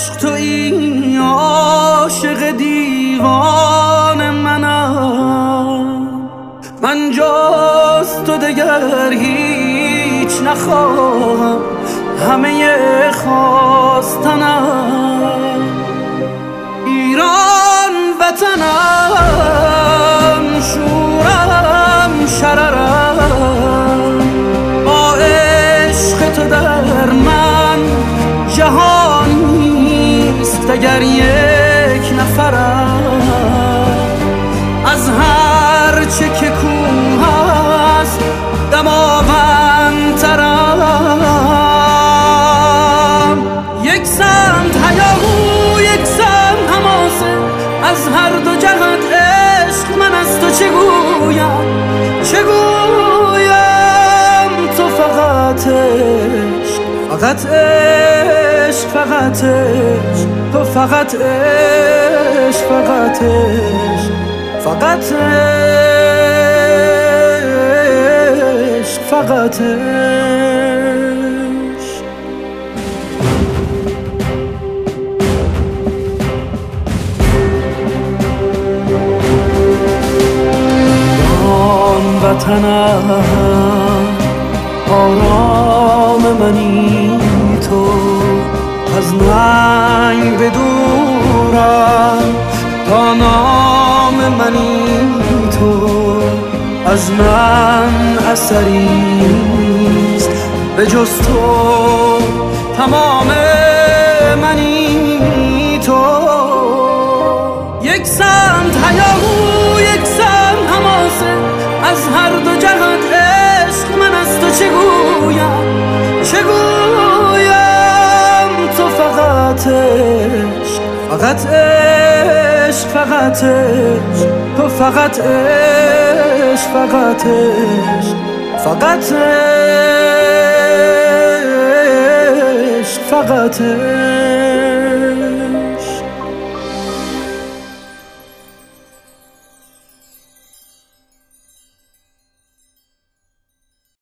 عشق تویی، عاشق دیوان منم. من جز تو دگر هیچ نخواهم، همه خواستنم ایران وطنم، شورم شررم. با عشق تو در من جهان نیست اگر یک نفرم. از هر چه که کوه است دماوندترم. یک سمت هیاهو یک سمت حماسه، از هر دو جهت عشق من از تو چه گویم، چه گویم. تو فقط عشق، فقط عشق، فقط عشق. تو فقط عشق، فقط عشق، فقط عشق، فقط عشق. وطنم آرام منی تو، از ننگ بدورم تا نام منی تو. از من اثریست به جز تو، تمام منی تو. یک سمت هیاهو یک سمت حماسه، از هر دو جهت عشق من از تو چه گویم، چه گویم. تو فقط عشق، فقط عشق، فقط عشق. تو فقط عشق، فقط عشق، فقط عشق، فقط عشق.